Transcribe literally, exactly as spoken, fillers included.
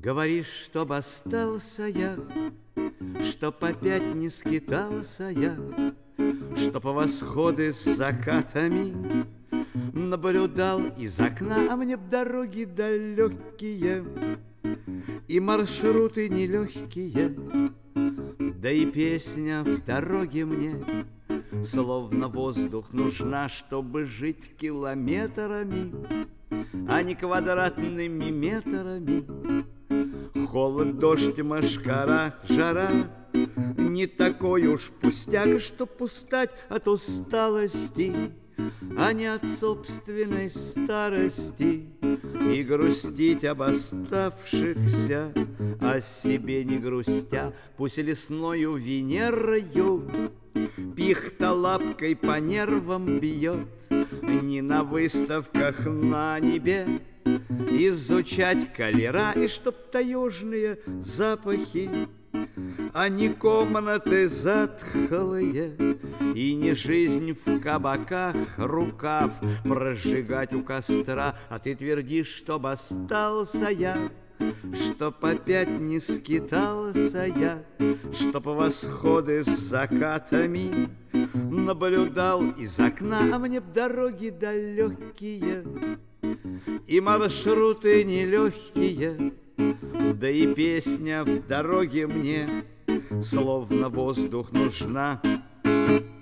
Говоришь, чтоб остался я, чтоб опять не скитался я, что по восходы с закатами наблюдал из окна, а мне б дороги далекие и маршруты нелегкие, да и песня в дороге мне словно воздух нужна, чтобы жить километрами, а не квадратными метрами. Холод, дождь, мошкара, жара не такой уж пустяк, чтоб устать от усталости, а не от собственной старости, и грустить об оставшихся, о себе не грустя. Пусть лесною Венерою пихта лапкой по нервам бьет, не на выставках на небе изучать колера, и чтоб таежные запахи, а не комнаты затхлые, и не жизнь в кабаках, рукав прожигать у костра. А ты твердишь, чтоб остался я, чтоб опять не скитался я, чтоб восходы с закатами наблюдал из окна, а мне б дороги далекие и маршруты нелегкие, да и песня в дороге мне словно воздух нужна.